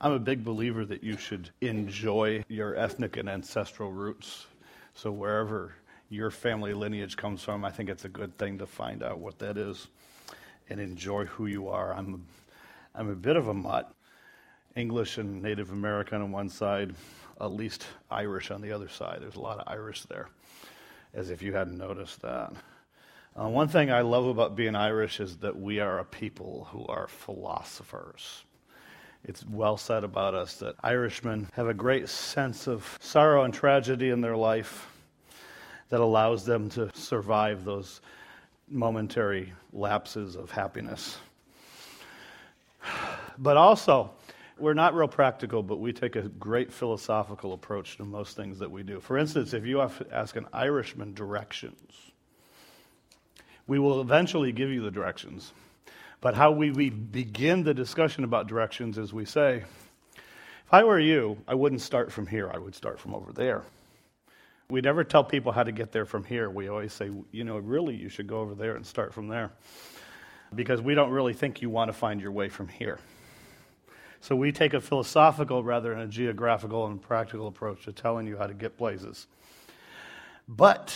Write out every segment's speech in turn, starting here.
I'm a big believer that you should enjoy your ethnic and ancestral roots. So wherever your family lineage comes from, I think it's a good thing to find out what that is and enjoy who you are. I'm a bit of a mutt. English and Native American on one side, at least Irish on the other side. There's a lot of Irish there, as if you hadn't noticed that. One thing I love about being Irish is that we are a people who are philosophers. It's well said about us that Irishmen have a great sense of sorrow and tragedy in their life that allows them to survive those momentary lapses of happiness. But also, we're not real practical, but we take a great philosophical approach to most things that we do. For instance, if you ask an Irishman directions, we will eventually give you the directions. But how we begin the discussion about directions is we say, if I were you, I wouldn't start from here, I would start from over there. We never tell people how to get there from here. We always say, really you should go over there and start from there. Because we don't really think you want to find your way from here. So we take a philosophical rather than a geographical and practical approach to telling you how to get places. But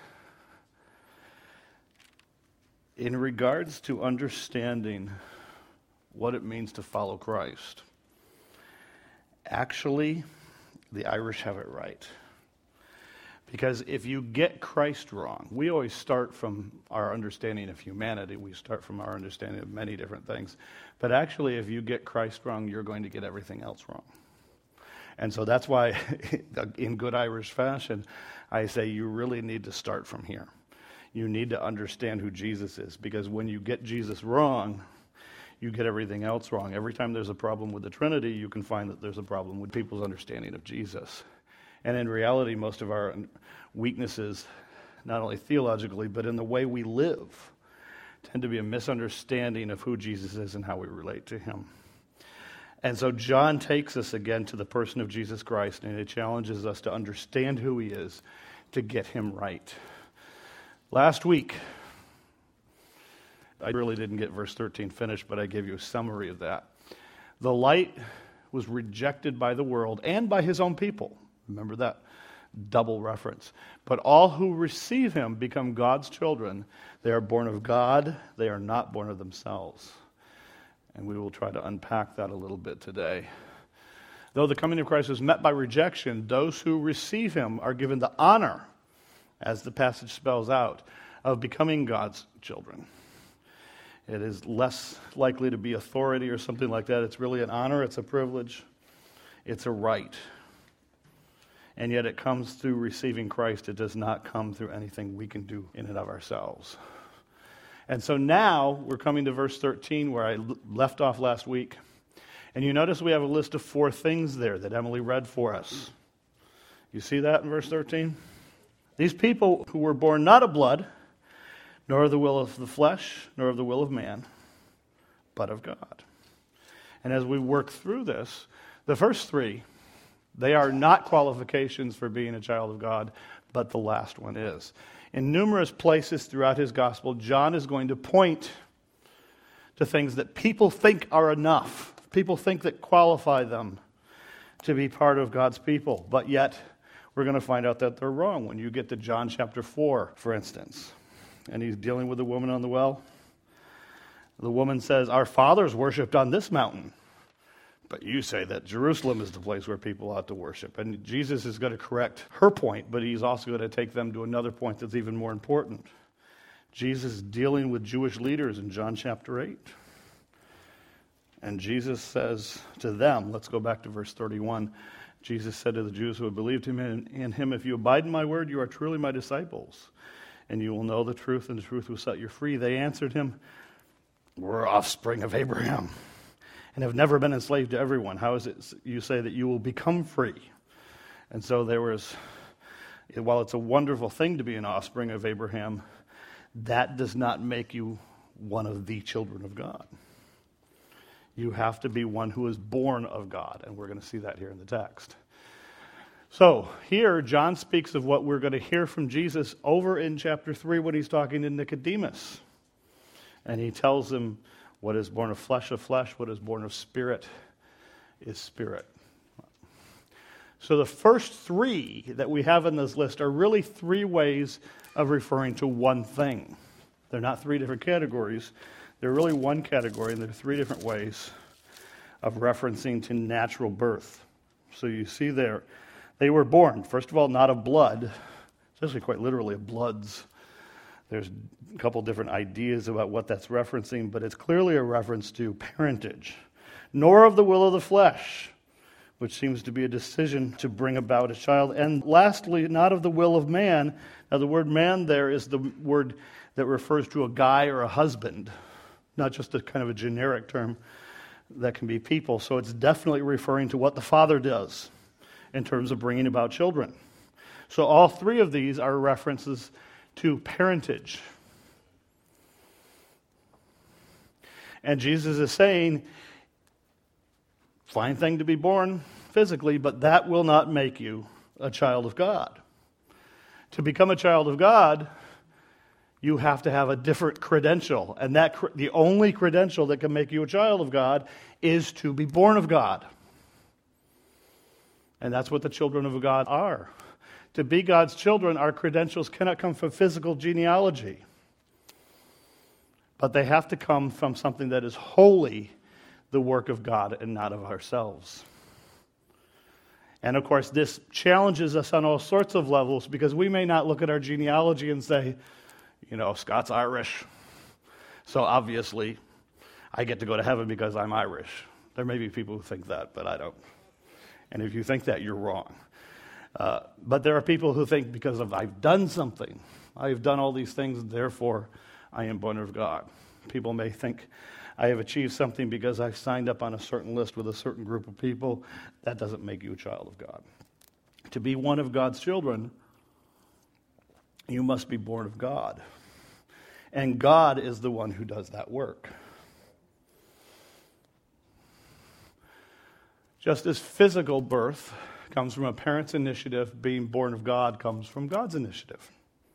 in regards to understanding what it means to follow Christ, actually, the Irish have it right. Because if you get Christ wrong, we always start from our understanding of humanity. We start from our understanding of many different things. But actually, if you get Christ wrong, you're going to get everything else wrong. And so that's why, in good Irish fashion, I say you really need to start from here. You need to understand who Jesus is. Because when you get Jesus wrong, you get everything else wrong. Every time there's a problem with the Trinity, you can find that there's a problem with people's understanding of Jesus. And in reality, most of our weaknesses, not only theologically, but in the way we live, tend to be a misunderstanding of who Jesus is and how we relate to him. And so John takes us again to the person of Jesus Christ, and it challenges us to understand who he is, to get him right. Last week, I really didn't get verse 13 finished, but I gave you a summary of that. The light was rejected by the world and by his own people. Remember that double reference. But all who receive him become God's children. They are born of God. They are not born of themselves. And we will try to unpack that a little bit today. Though the coming of Christ was met by rejection, those who receive him are given the honor, as the passage spells out, of becoming God's children. It is less likely to be authority or something like that. It's really an honor. It's a privilege. It's a right. And yet it comes through receiving Christ. It does not come through anything we can do in and of ourselves. And so now we're coming to verse 13 where I left off last week. And you notice we have a list of 4 things there that Emily read for us. You see that in verse 13? These people who were born not of blood, nor of the will of the flesh, nor of the will of man, but of God. And as we work through this, the first 3, they are not qualifications for being a child of God, but the last one is. In numerous places throughout his gospel, John is going to point to things that people think are enough. People think that qualify them to be part of God's people. But yet, we're going to find out that they're wrong when you get to John chapter 4, for instance. And he's dealing with the woman on the well. The woman says, "Our fathers worshipped on this mountain. But you say that Jerusalem is the place where people ought to worship." And Jesus is going to correct her point, but he's also going to take them to another point that's even more important. Jesus is dealing with Jewish leaders in John chapter 8. And Jesus says to them, let's go back to verse 31. Jesus said to the Jews who had believed him in him, "If you abide in my word, you are truly my disciples, and you will know the truth, and the truth will set you free." They answered him, "We're offspring of Abraham and have never been enslaved to everyone. How is it you say that you will become free?" And so while it's a wonderful thing to be an offspring of Abraham, that does not make you one of the children of God. You have to be one who is born of God, and we're going to see that here in the text. So here, John speaks of what we're going to hear from Jesus over in chapter 3 when he's talking to Nicodemus. And he tells him what is born of flesh, what is born of spirit. is spirit. So the first three that we have in this list are really three ways of referring to one thing. They're not three different categories. They're really one category, and they're three different ways of referencing to natural birth. So you see there, they were born, first of all, not of blood. It's actually quite literally of bloods. There's a couple different ideas about what that's referencing, but it's clearly a reference to parentage. Nor of the will of the flesh, which seems to be a decision to bring about a child. And lastly, not of the will of man. Now, the word man there is the word that refers to a guy or a husband, not just a kind of a generic term that can be people. So it's definitely referring to what the father does in terms of bringing about children. So all three of these are references to parentage. And Jesus is saying, fine thing to be born physically, but that will not make you a child of God. To become a child of God, you have to have a different credential. And that the only credential that can make you a child of God is to be born of God. And that's what the children of God are. To be God's children, our credentials cannot come from physical genealogy. But they have to come from something that is wholly the work of God and not of ourselves. And of course, this challenges us on all sorts of levels, because we may not look at our genealogy and say, you know, Scott's Irish, so obviously I get to go to heaven because I'm Irish. There may be people who think that, but I don't. And if you think that, you're wrong. But there are people who think because I've done something, I've done all these things, therefore I am born of God. People may think I have achieved something because I've signed up on a certain list with a certain group of people. That doesn't make you a child of God. To be one of God's children, you must be born of God. And God is the one who does that work. Just as physical birth comes from a parent's initiative, being born of God comes from God's initiative.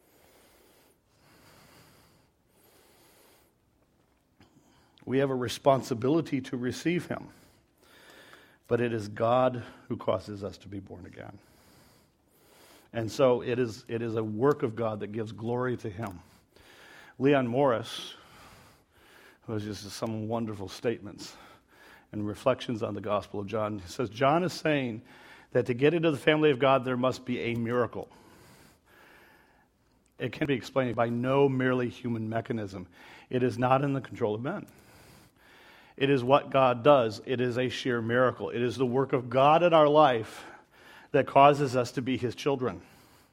We have a responsibility to receive him, but it is God who causes us to be born again. And so it is a work of God that gives glory to him. Leon Morris, who has just some wonderful statements and reflections on the Gospel of John, he says, John is saying that to get into the family of God, there must be a miracle. It can be explained by no merely human mechanism. It is not in the control of men. It is what God does. It is a sheer miracle. It is the work of God in our life that causes us to be his children.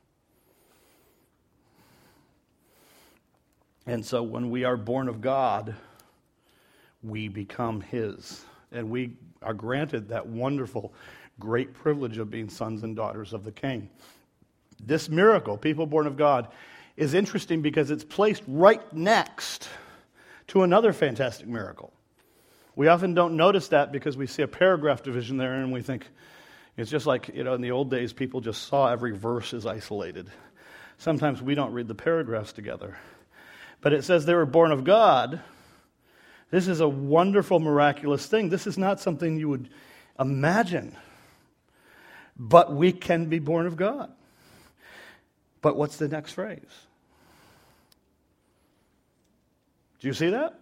And so when we are born of God, we become his. And we are granted that wonderful, great privilege of being sons and daughters of the King. This miracle, people born of God, is interesting because it's placed right next to another fantastic miracle. We often don't notice that because we see a paragraph division there and we think it's just like, in the old days, people just saw every verse as isolated. Sometimes we don't read the paragraphs together. But it says they were born of God. This is a wonderful, miraculous thing. This is not something you would imagine. But we can be born of God. But what's the next phrase? Do you see that?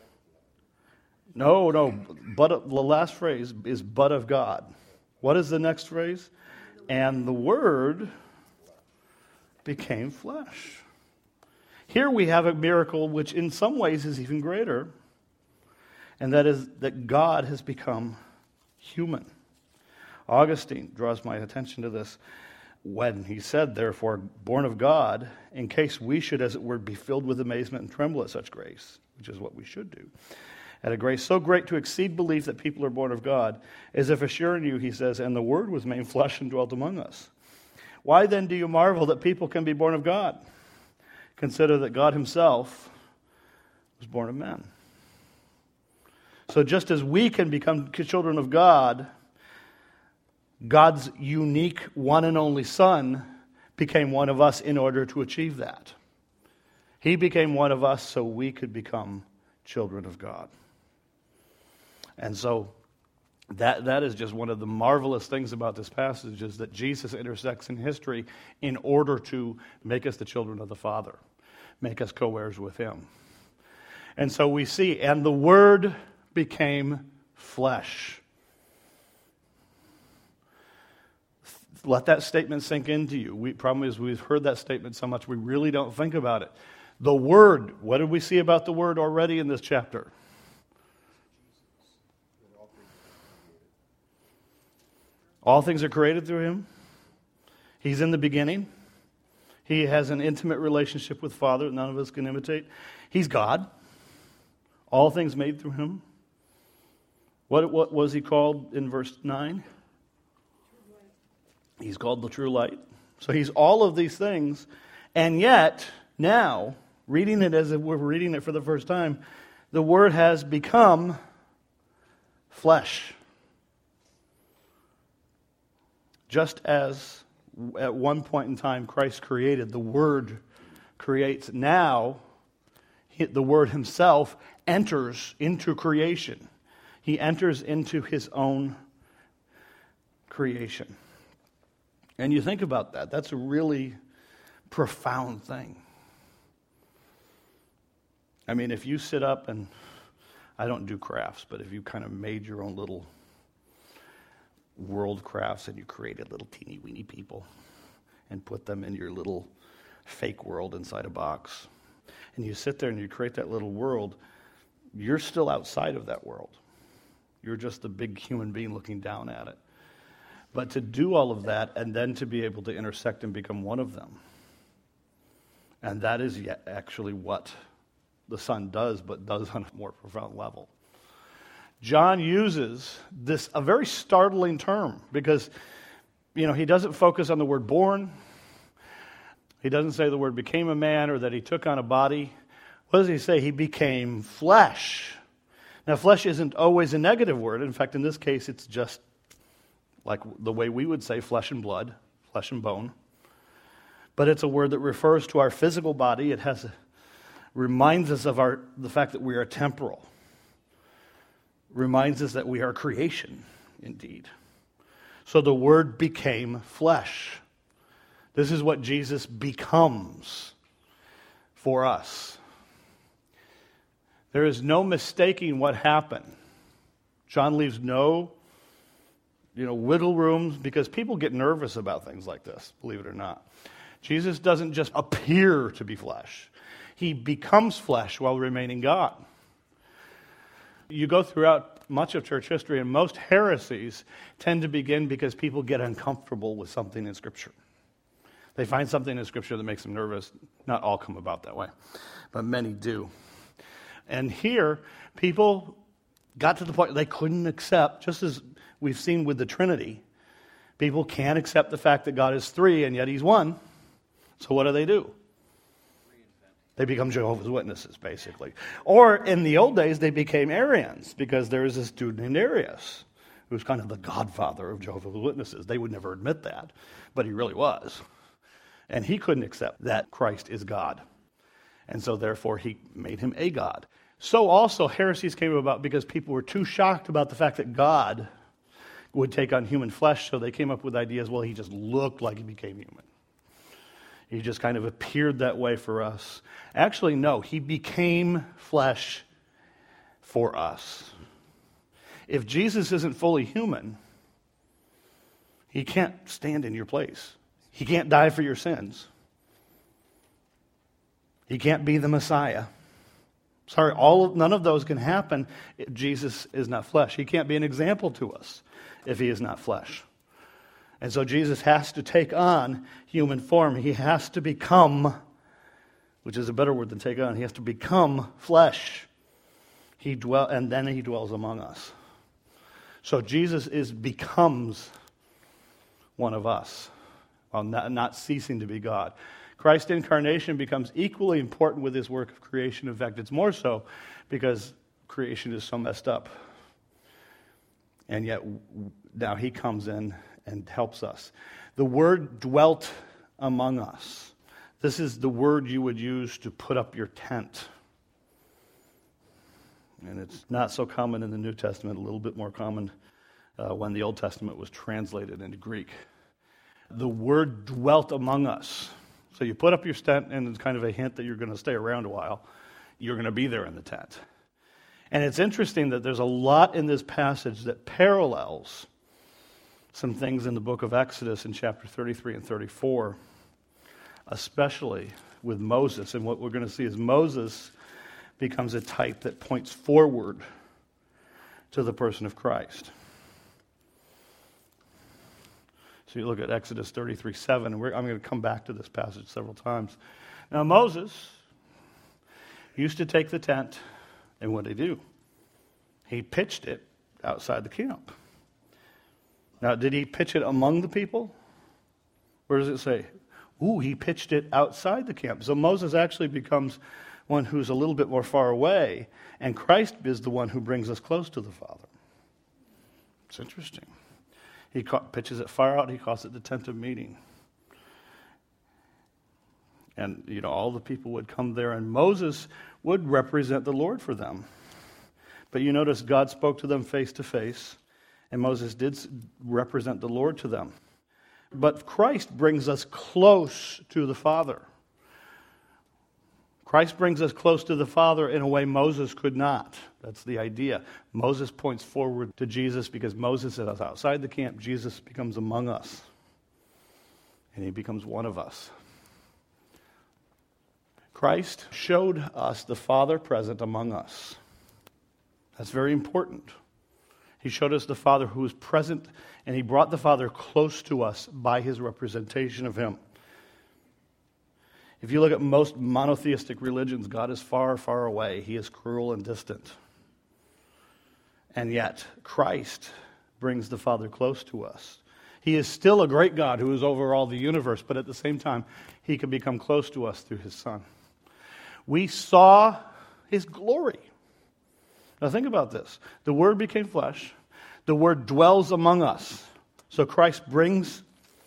No. But the last phrase is but of God. What is the next phrase? And the Word became flesh. Here we have a miracle which in some ways is even greater, and that is that God has become human. Augustine draws my attention to this when he said, therefore, born of God, in case we should, as it were, be filled with amazement and tremble at such grace, which is what we should do. At a grace so great to exceed belief that people are born of God, as if assuring you, he says, and the Word was made flesh and dwelt among us. Why then do you marvel that people can be born of God? Consider that God himself was born of men. So just as we can become children of God, God's unique one and only Son became one of us in order to achieve that. He became one of us so we could become children of God. And so That is just one of the marvelous things about this passage, is that Jesus intersects in history in order to make us the children of the Father, make us co-heirs with him. And so we see, and the Word became flesh. Let that statement sink into you. Problem is, we've heard that statement so much we really don't think about it. The Word, what did we see about the Word already in this chapter? All things are created through him. He's in the beginning. He has an intimate relationship with Father that none of us can imitate. He's God. All things made through him. What was he called in verse 9? He's called the true light. So he's all of these things. And yet, now, reading it as if we're reading it for the first time, the Word has become flesh. Just as at one point in time Christ created, the Word creates. Now, the Word himself enters into creation. He enters into his own creation. And you think about that. That's a really profound thing. I mean, if you sit up and, I don't do crafts, but if you kind of made your own little world crafts and you created little teeny weeny people and put them in your little fake world inside a box, and you sit there and you create that little world, you're still outside of that world. You're just a big human being looking down at it. But to do all of that and then to be able to intersect and become one of them, and that is actually what the Son does, but does on a more profound level. John uses this, a very startling term, because, he doesn't focus on the word born. He doesn't say the word became a man or that he took on a body. What does he say? He became flesh. Now, flesh isn't always a negative word. In fact, in this case, it's just like the way we would say flesh and blood, flesh and bone. But it's a word that refers to our physical body. It reminds us of the fact that we are temporal. Reminds us that we are creation, indeed. So the Word became flesh. This is what Jesus becomes for us. There is no mistaking what happened. John leaves no, wiggle rooms, because people get nervous about things like this, believe it or not. Jesus doesn't just appear to be flesh. He becomes flesh while remaining God. You go throughout much of church history, and most heresies tend to begin because people get uncomfortable with something in Scripture. They find something in Scripture that makes them nervous. Not all come about that way, but many do. And here, people got to the point they couldn't accept, just as we've seen with the Trinity, people can't accept the fact that God is three and yet he's one. So what do? They become Jehovah's Witnesses, basically. Or in the old days, they became Arians, because there was this dude named Arius, who was kind of the godfather of Jehovah's Witnesses. They would never admit that, but he really was. And he couldn't accept that Christ is God. And so therefore, he made him a God. So also, heresies came about because people were too shocked about the fact that God would take on human flesh, so they came up with ideas, well, he just looked like he became human. He just kind of appeared that way for us. Actually, no, he became flesh for us. If Jesus isn't fully human, he can't stand in your place. He can't die for your sins. He can't be the Messiah. Sorry, none of those can happen if Jesus is not flesh. He can't be an example to us if he is not flesh. And so Jesus has to take on human form. He has to become, which is a better word than take on, he has to become flesh. And then he dwells among us. So Jesus becomes one of us, while not ceasing to be God. Christ's incarnation becomes equally important with his work of creation. In fact, it's more so because creation is so messed up. And yet, now he comes in and helps us. The word dwelt among us. This is the word you would use to put up your tent. And it's not so common in the New Testament, a little bit more common when the Old Testament was translated into Greek. The Word dwelt among us. So you put up your tent, and it's kind of a hint that you're going to stay around a while. You're going to be there in the tent. And it's interesting that there's a lot in this passage that parallels some things in the book of Exodus in chapter 33 and 34, especially with Moses. And what we're going to see is Moses becomes a type that points forward to the person of Christ. So you look at Exodus 33:7, and I'm going to come back to this passage several times. Now Moses used to take the tent, and what did he do? He pitched it outside the camp. Now, did he pitch it among the people? Where does it say? He pitched it outside the camp. So Moses actually becomes one who's a little bit more far away, and Christ is the one who brings us close to the Father. It's interesting. He pitches it far out. He calls it the tent of meeting. And, all the people would come there, and Moses would represent the Lord for them. But you notice God spoke to them face to face, and Moses did represent the Lord to them. But Christ brings us close to the Father. Christ brings us close to the Father in a way Moses could not. That's the idea. Moses points forward to Jesus because Moses is outside the camp. Jesus becomes among us, and he becomes one of us. Christ showed us the Father present among us. That's very important. He showed us the Father who was present, and he brought the Father close to us by his representation of him. If you look at most monotheistic religions, God is far, far away. He is cruel and distant. And yet, Christ brings the Father close to us. He is still a great God who is over all the universe, but at the same time, he can become close to us through his Son. We saw his glory. Now think about this. The Word became flesh. The Word dwells among us. So Christ brings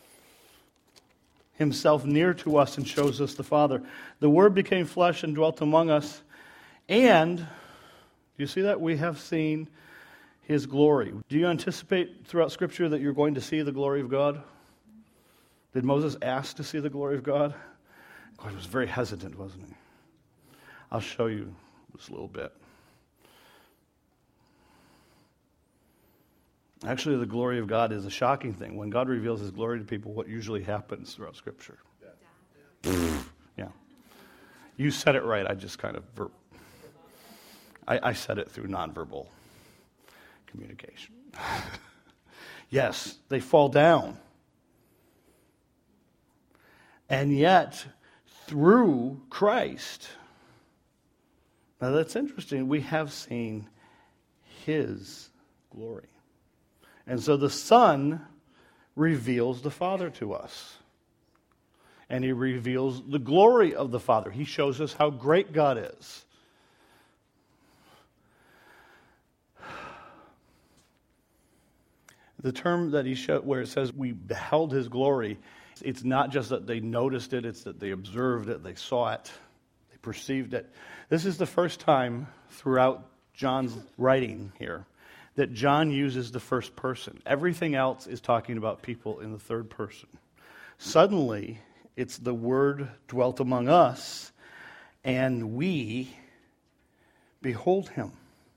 himself near to us and shows us the Father. The Word became flesh and dwelt among us. And, do you see that? We have seen his glory. Do you anticipate throughout Scripture that you're going to see the glory of God? Did Moses ask to see the glory of God? God was very hesitant, wasn't he? I'll show you just a little bit. Actually, the glory of God is a shocking thing. When God reveals his glory to people, what usually happens throughout Scripture? Yeah. You said it right. I just kind of... I said it through nonverbal communication. Yes, they fall down. And yet, through Christ... Now that's interesting. We have seen his glory. And so the Son reveals the Father to us. And he reveals the glory of the Father. He shows us how great God is. The term that he showed, where it says we beheld his glory, it's not just that they noticed it, it's that they observed it, they saw it, they perceived it. This is the first time throughout John's writing here that John uses the first person. Everything else is talking about people in the third person. Suddenly, it's the Word dwelt among us, and we behold him.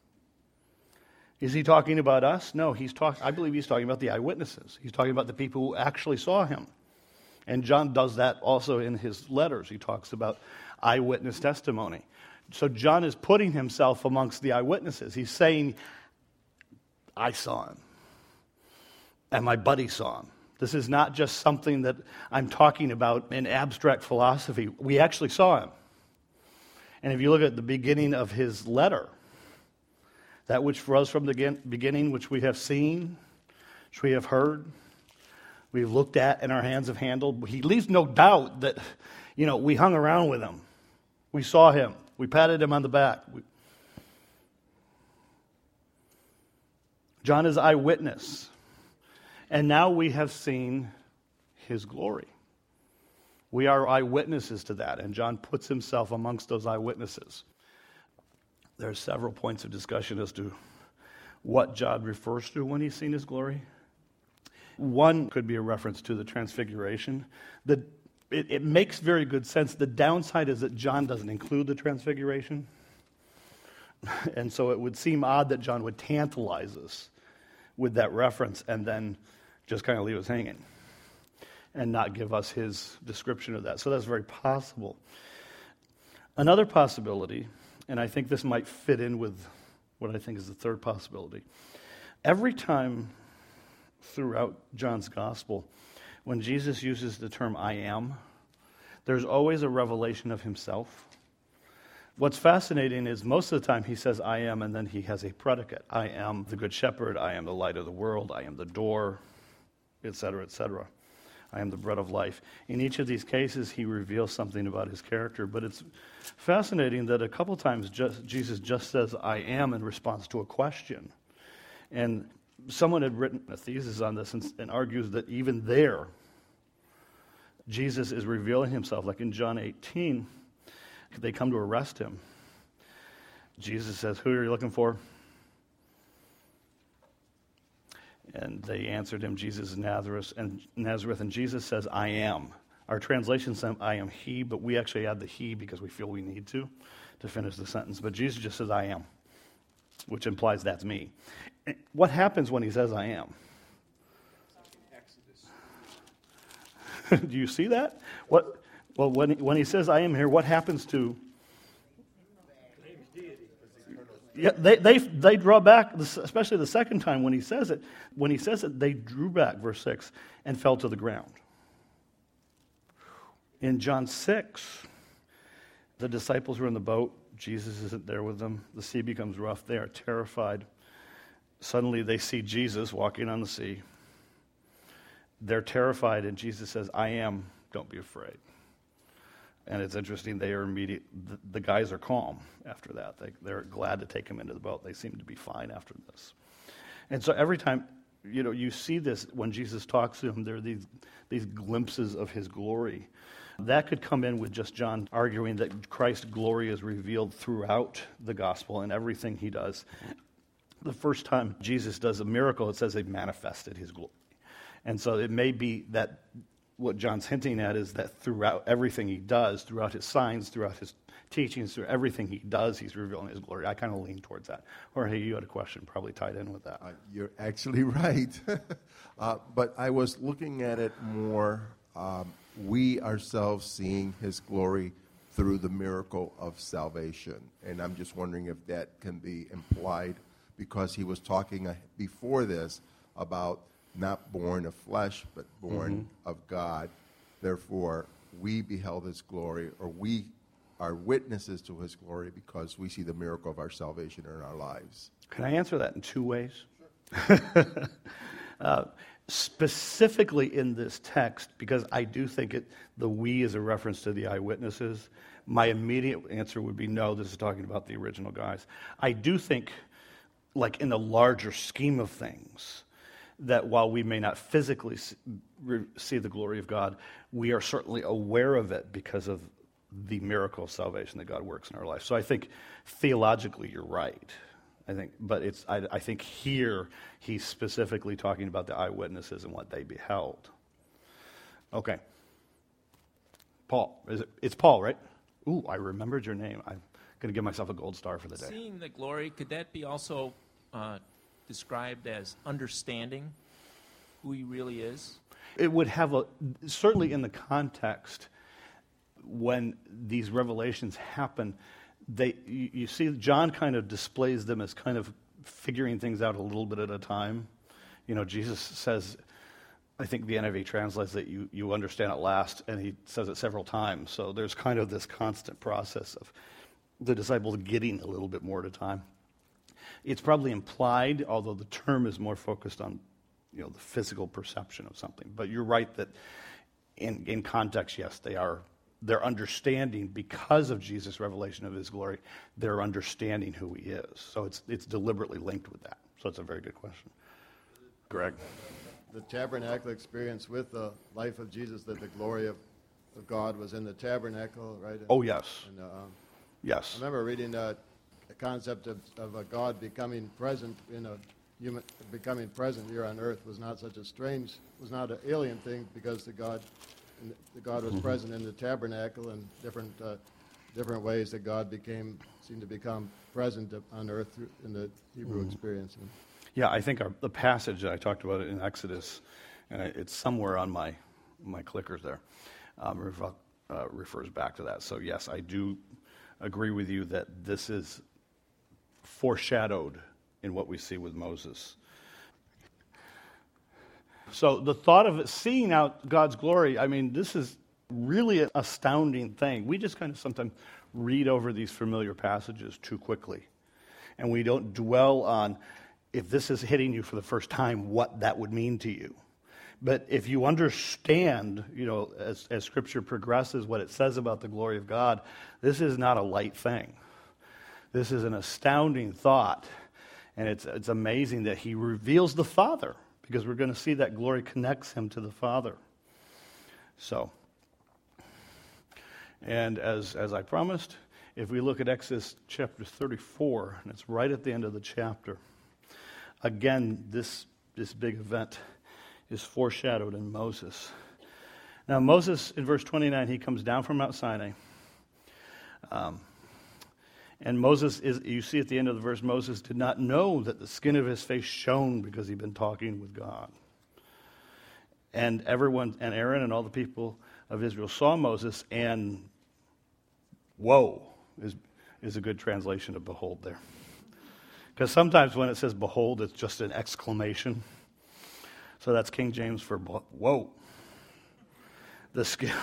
Is he talking about us? No, I believe he's talking about the eyewitnesses. He's talking about the people who actually saw him. And John does that also in his letters. He talks about eyewitness testimony. So John is putting himself amongst the eyewitnesses. He's saying, I saw him. And my buddy saw him. This is not just something that I'm talking about in abstract philosophy. We actually saw him. And if you look at the beginning of his letter, that which for us from the beginning, which we have seen, which we have heard, we've looked at, and our hands have handled, he leaves no doubt that, we hung around with him. We saw him. We patted him on the back. John is eyewitness. And now we have seen his glory. We are eyewitnesses to that, and John puts himself amongst those eyewitnesses. There are several points of discussion as to what John refers to when he's seen his glory. One could be a reference to the transfiguration. It makes very good sense. The downside is that John doesn't include the transfiguration. And so it would seem odd that John would tantalize us with that reference and then just kind of leave us hanging and not give us his description of that. So that's very possible. Another possibility, and I think this might fit in with what I think is the third possibility. Every time throughout John's gospel, when Jesus uses the term I am, there's always a revelation of himself. What's fascinating is most of the time he says I am, and then he has a predicate. I am the good shepherd, I am the light of the world, I am the door, etc., etc. I am the bread of life. In each of these cases, he reveals something about his character, but it's fascinating that a couple times Jesus just says I am in response to a question. And someone had written a thesis on this and argues that even there, Jesus is revealing himself. Like in John 18, they come to arrest him. Jesus says, "Who are you looking for?" And they answered him, Jesus of Nazareth. And Jesus says, I am. Our translation says, I am he, but we actually add the he because we feel we need to finish the sentence. But Jesus just says, I am, which implies that's me. What happens when he says, I am? Do you see that? Well, when he says, I am here, what happens to... Yeah, they draw back, especially the second time when he says it. When he says it, they drew back, verse 6, and fell to the ground. In John 6, the disciples were in the boat. Jesus isn't there with them. The sea becomes rough. They are terrified. Suddenly they see Jesus walking on the sea. They're terrified, and Jesus says, I am, don't be afraid. And it's interesting, they are the guys are calm after that. They're glad to take him into the boat. They seem to be fine after this. And so every time, you see this when Jesus talks to him, there are these glimpses of his glory. That could come in with just John arguing that Christ's glory is revealed throughout the gospel and everything he does. The first time Jesus does a miracle, it says they've manifested his glory. And so it may be that what John's hinting at is that throughout everything he does, throughout his signs, throughout his teachings, through everything he does, he's revealing his glory. I kind of lean towards that. Jorge, you had a question probably tied in with that. You're actually right. But I was looking at it more, we ourselves seeing his glory through the miracle of salvation. And I'm just wondering if that can be implied, because he was talking before this about not born of flesh, but born of God. Therefore, we beheld his glory, or we are witnesses to his glory because we see the miracle of our salvation in our lives. Can I answer that in two ways? Sure. Specifically in this text, because I do think the we is a reference to the eyewitnesses, my immediate answer would be no, this is talking about the original guys. I do think, like in the larger scheme of things, that while we may not physically see the glory of God, we are certainly aware of it because of the miracle of salvation that God works in our life. So I think theologically you're right. I think here he's specifically talking about the eyewitnesses and what they beheld. Okay. Paul. It's Paul, right? Ooh, I remembered your name. I'm going to give myself a gold star for the day. Seeing the glory, could that be also described as understanding who he really is? It would have certainly in the context when these revelations happen, you see John kind of displays them as kind of figuring things out a little bit at a time. Jesus says, I think the NIV translates that you understand at last, and he says it several times. So there's kind of this constant process of the disciples getting a little bit more at a time. It's probably implied, although the term is more focused on, the physical perception of something. But you're right that in context, yes, they're understanding because of Jesus' revelation of his glory. They're understanding who he is. So it's deliberately linked with that. So it's a very good question, Greg. The tabernacle experience with the life of Jesus, that the glory of God was in the tabernacle, right? Oh yes, and, yes. I remember reading the concept of a God becoming present in a becoming present here on earth was not such a strange, was not an alien thing, because the God was present in the tabernacle, and different ways that God seemed to become present on earth in the Hebrew experience. Yeah, I think the passage that I talked about in Exodus, and it's somewhere on my clickers there, refers back to that. So yes, I do agree with you that this is foreshadowed in what we see with Moses. So the thought of seeing out God's glory, I mean, this is really an astounding thing. We just kind of sometimes read over these familiar passages too quickly, and we don't dwell on, if this is hitting you for the first time, what that would mean to you. But if you understand, as Scripture progresses, what it says about the glory of God, this is not a light thing. This is an astounding thought, and it's amazing that he reveals the Father, because we're going to see that glory connects him to the Father. So, and as I promised, if we look at Exodus chapter 34, and it's right at the end of the chapter, again, this big event is foreshadowed in Moses. Now, Moses, in verse 29, he comes down from Mount Sinai. And Moses you see at the end of the verse, Moses did not know that the skin of his face shone because he'd been talking with God. And Aaron and all the people of Israel saw Moses, and whoa is a good translation of behold there. Because sometimes when it says behold, it's just an exclamation. So that's King James for whoa. The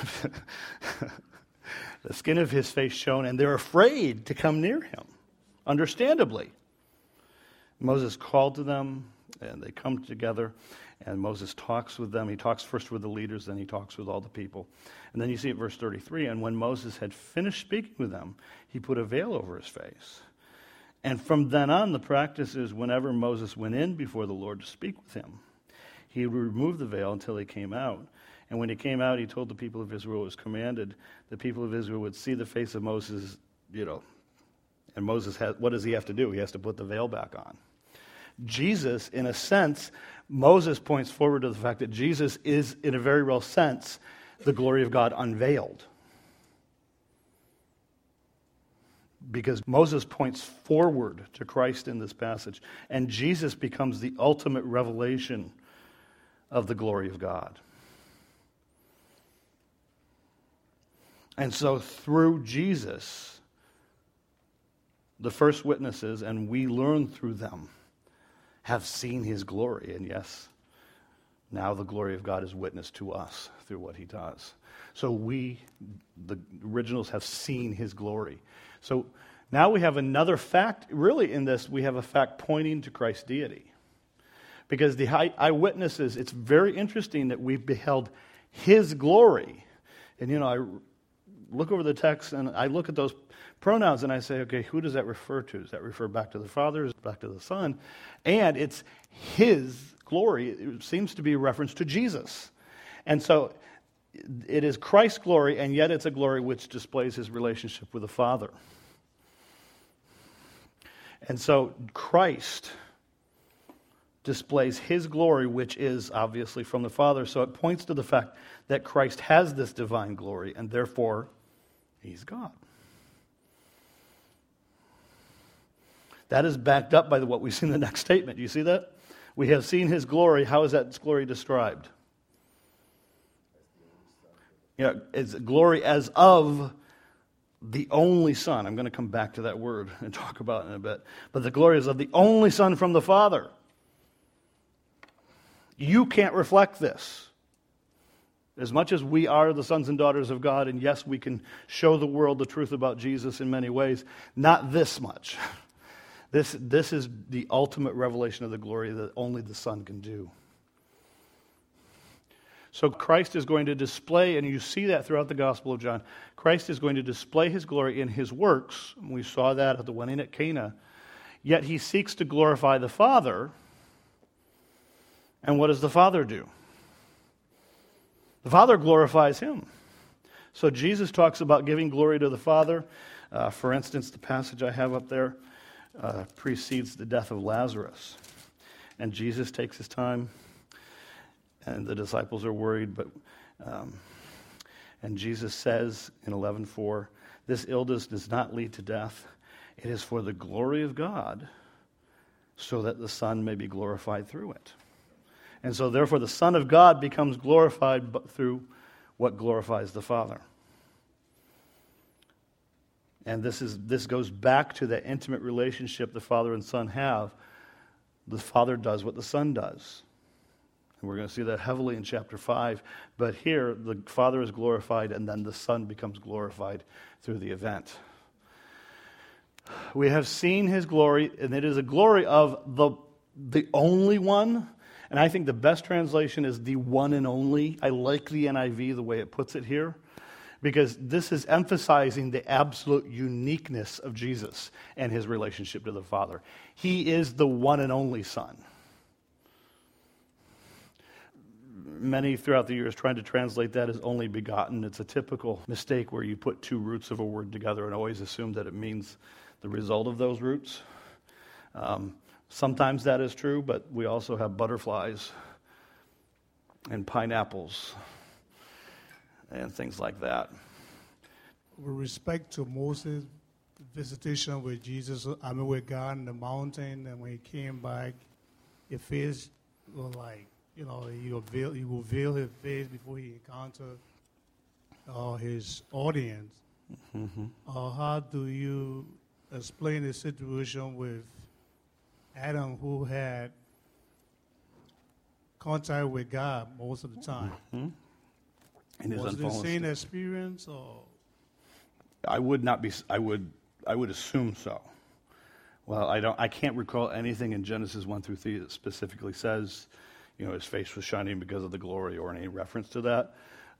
skin of his face shone, and they're afraid to come near him, understandably. Moses called to them, and they come together, and Moses talks with them. He talks first with the leaders, then he talks with all the people. And then you see at verse 33, and when Moses had finished speaking with them, he put a veil over his face. And from then on, the practice is whenever Moses went in before the Lord to speak with him, he would remove the veil until he came out. And when he came out, he told the people of Israel it was commanded the people of Israel would see the face of Moses, and Moses what does he have to do? He has to put the veil back on. Jesus, in a sense, Moses points forward to the fact that Jesus is, in a very real sense, the glory of God unveiled. Because Moses points forward to Christ in this passage, and Jesus becomes the ultimate revelation of the glory of God. And so through Jesus, the first witnesses, and we learn through them, have seen his glory. And yes, now the glory of God is witnessed to us through what he does. So we, the originals, have seen his glory. So now we have another fact, really in this, we have a fact pointing to Christ's deity. Because the eyewitnesses, it's very interesting that we beheld his glory. And I look over the text and I look at those pronouns and I say, okay, who does that refer to? Does that refer back to the Father? Is it back to the Son? And it's his glory. It seems to be a reference to Jesus. And so it is Christ's glory, and yet it's a glory which displays his relationship with the Father. And so Christ displays his glory, which is obviously from the Father. So it points to the fact that Christ has this divine glory, and therefore he's God. That is backed up by what we see in the next statement. Do you see that? We have seen his glory. How is that glory described? It's glory as of the only Son. I'm going to come back to that word and talk about it in a bit. But the glory is of the only Son from the Father. You can't reflect this. As much as we are the sons and daughters of God, and yes, we can show the world the truth about Jesus in many ways, not this much. This is the ultimate revelation of the glory that only the Son can do. So Christ is going to display, and you see that throughout the Gospel of John, Christ is going to display his glory in his works. We saw that at the wedding at Cana. Yet he seeks to glorify the Father. And what does the Father do? The Father glorifies him. So Jesus talks about giving glory to the Father. For instance, the passage I have up there precedes the death of Lazarus. And Jesus takes his time, and the disciples are worried, and Jesus says in 11:4, "This illness does not lead to death. It is for the glory of God, so that the Son may be glorified through it." And so therefore the Son of God becomes glorified through what glorifies the Father. And this goes back to the intimate relationship the Father and Son have. The Father does what the Son does. And we're going to see that heavily in chapter 5. But here, the Father is glorified, and then the Son becomes glorified through the event. We have seen his glory, and it is a glory of the only one. And I think the best translation is the one and only. I like the NIV, the way it puts it here, because this is emphasizing the absolute uniqueness of Jesus and his relationship to the Father. He is the one and only Son. Many throughout the years tried to translate that as only begotten. It's a typical mistake where you put two roots of a word together and always assume that it means the result of those roots. Sometimes that is true, but we also have butterflies and pineapples and things like that. With respect to Moses' visitation with Jesus, with God in the mountain, and when he came back, his face was like, he revealed his face before he encountered his audience. Mm-hmm. How do you explain the situation with Adam, who had contact with God most of the time? Mm-hmm. In his Was it the unfallen same state. experience, or? I would assume so. Well, I can't recall anything in Genesis 1-3 that specifically says, his face was shining because of the glory or any reference to that.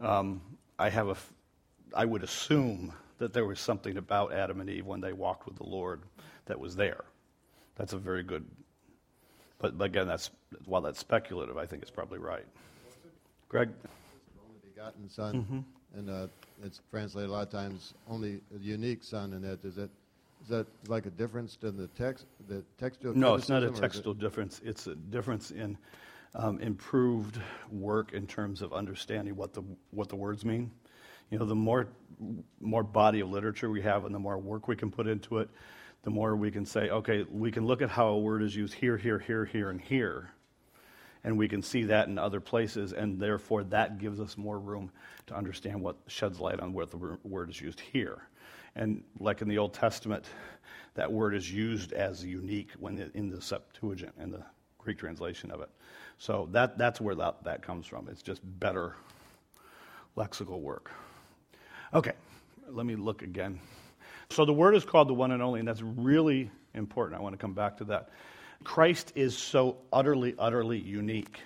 I would assume that there was something about Adam and Eve when they walked with the Lord that was there. That's a very good, but again, while that's speculative, I think it's probably right. Greg? The only begotten Son, and it's translated a lot of times only a unique Son. In that is that like a difference in the text, the textual? No, it's not a criticism, or is it- textual difference. It's a difference in improved work in terms of understanding what the words mean. The more body of literature we have, and the more work we can put into it, the more we can say, okay, we can look at how a word is used here, here, here, here, and here, and we can see that in other places, and therefore that gives us more room to understand what sheds light on where the word is used here. And like in the Old Testament, that word is used as unique when in the Septuagint, in the Greek translation of it. So that's where that comes from. It's just better lexical work. Okay, let me look again. So the word is called the one and only, and that's really important. I want to come back to that. Christ is so utterly, utterly unique.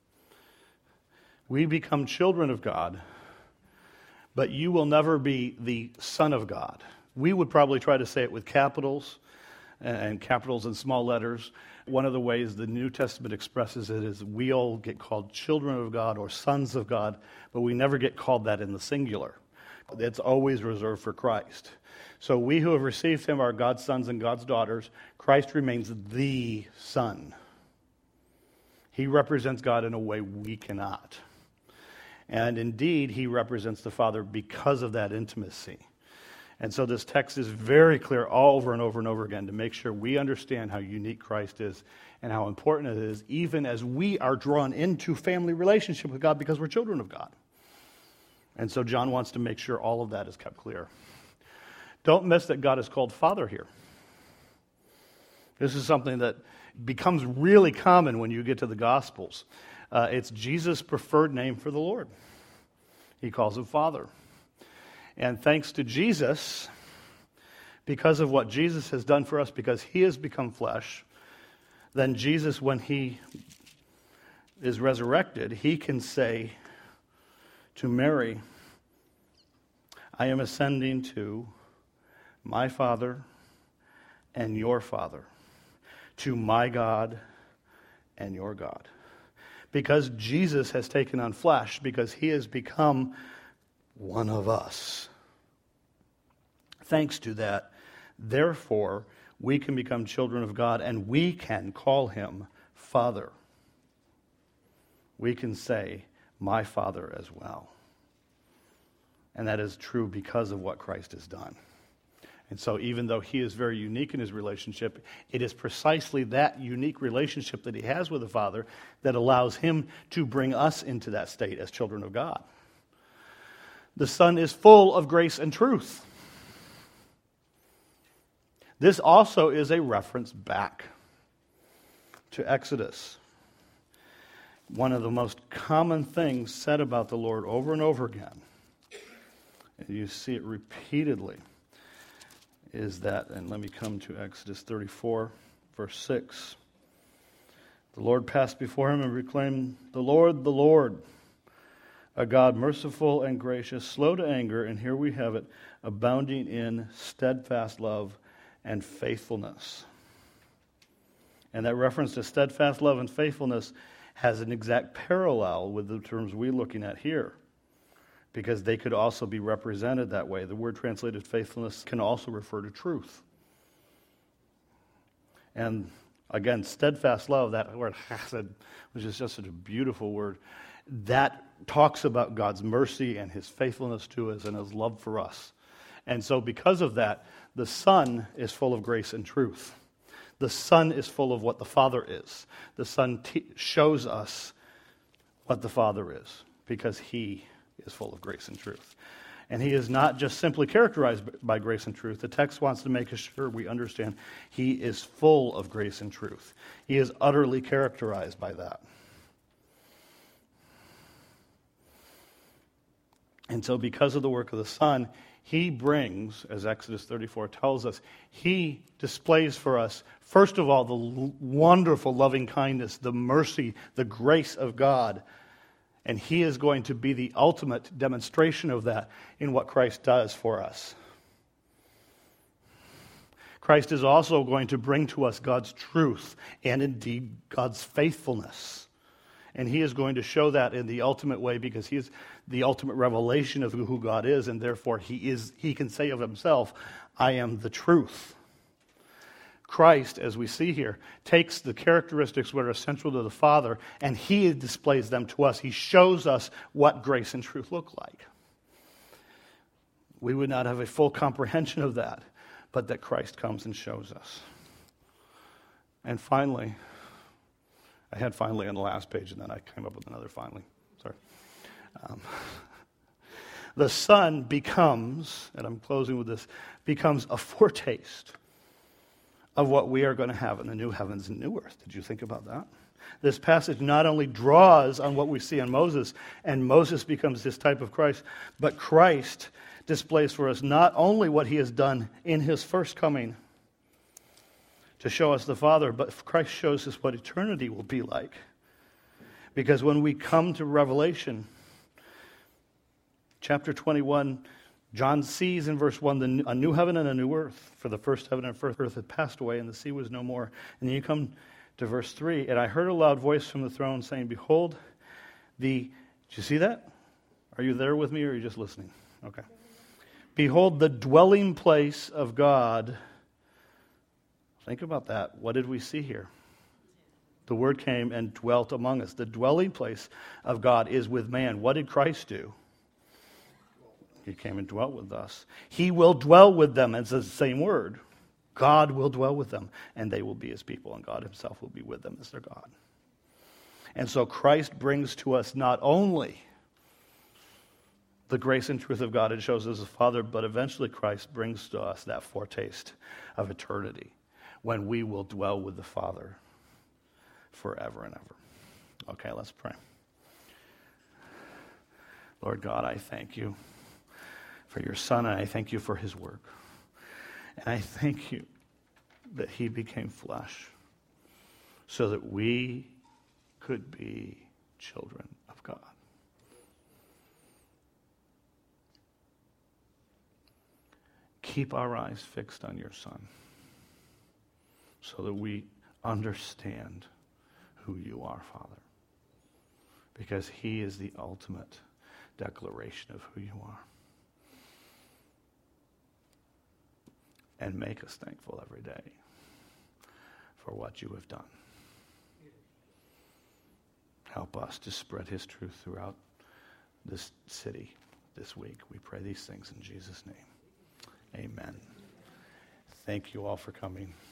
We become children of God, but you will never be the Son of God. We would probably try to say it with capitals and capitals and small letters. One of the ways the New Testament expresses it is we all get called children of God or sons of God, but we never get called that in the singular. It's always reserved for Christ. So we who have received him are God's sons and God's daughters. Christ remains the Son. He represents God in a way we cannot. And indeed, he represents the Father because of that intimacy. And so this text is very clear all over and over and over again to make sure we understand how unique Christ is and how important it is, even as we are drawn into family relationship with God because we're children of God. And so John wants to make sure all of that is kept clear. Don't miss that God is called Father here. This is something that becomes really common when you get to the Gospels. It's Jesus' preferred name for the Lord. He calls him Father. And thanks to Jesus, because of what Jesus has done for us, because he has become flesh, then Jesus, when he is resurrected, he can say to Mary, I am ascending to my Father and your Father, to my God and your God. Because Jesus has taken on flesh, because he has become one of us. Thanks to that, therefore, we can become children of God, and we can call him Father, we can say, my Father as well. And that is true because of what Christ has done. And so even though he is very unique in his relationship, it is precisely that unique relationship that he has with the Father that allows him to bring us into that state as children of God. The Son is full of grace and truth. This also is a reference back to Exodus. One of the most common things said about the Lord over and over again, and you see it repeatedly, is that, and let me come to Exodus 34, verse 6. The Lord passed before him and proclaimed, the Lord, a God merciful and gracious, slow to anger, and here we have it, abounding in steadfast love and faithfulness. And that reference to steadfast love and faithfulness has an exact parallel with the terms we're looking at here, because they could also be represented that way. The word translated faithfulness can also refer to truth. And again, steadfast love, that word chesed, which is just such a beautiful word, that talks about God's mercy and his faithfulness to us and his love for us. And so because of that, the Son is full of grace and truth. The Son is full of what the Father is. The Son shows us what the Father is, because he is full of grace and truth. And he is not just simply characterized by grace and truth. The text wants to make sure we understand he is full of grace and truth. He is utterly characterized by that. And so because of the work of the Son, he brings, as Exodus 34 tells us, he displays for us, first of all, the wonderful loving kindness, the mercy, the grace of God. And he is going to be the ultimate demonstration of that in what Christ does for us. Christ is also going to bring to us God's truth and indeed God's faithfulness. And he is going to show that in the ultimate way, because he is the ultimate revelation of who God is, and therefore he can say of himself, I am the truth. Christ, as we see here, takes the characteristics that are central to the Father, and he displays them to us. He shows us what grace and truth look like. We would not have a full comprehension of that, but that Christ comes and shows us. And finally, I had finally on the last page, and then I came up with another finally. Sorry. The Son becomes, and I'm closing with this, becomes a foretaste of what we are going to have in the new heavens and new earth. Did you think about that? This passage not only draws on what we see in Moses, and Moses becomes this type of Christ, but Christ displays for us not only what he has done in his first coming to show us the Father, but Christ shows us what eternity will be like. Because when we come to Revelation, chapter 21, John sees in verse 1 a new heaven and a new earth. For the first heaven and first earth had passed away, and the sea was no more. And then you come to verse 3, and I heard a loud voice from the throne saying, behold, did you see that? Are you there with me, or are you just listening? Okay. Behold, the dwelling place of God. Think about that. What did we see here? The Word came and dwelt among us. The dwelling place of God is with man. What did Christ do? He came and dwelt with us. He will dwell with them. It's the same word. God will dwell with them, and they will be his people, and God himself will be with them as their God. And so Christ brings to us not only the grace and truth of God and shows us the Father, but eventually Christ brings to us that foretaste of eternity, when we will dwell with the Father forever and ever. Okay, let's pray. Lord God, I thank you for your Son, and I thank you for his work. And I thank you that he became flesh so that we could be children of God. Keep our eyes fixed on your Son so that we understand who you are, Father, because he is the ultimate declaration of who you are. And make us thankful every day for what you have done. Help us to spread his truth throughout this city this week. We pray these things in Jesus' name. Amen. Thank you all for coming.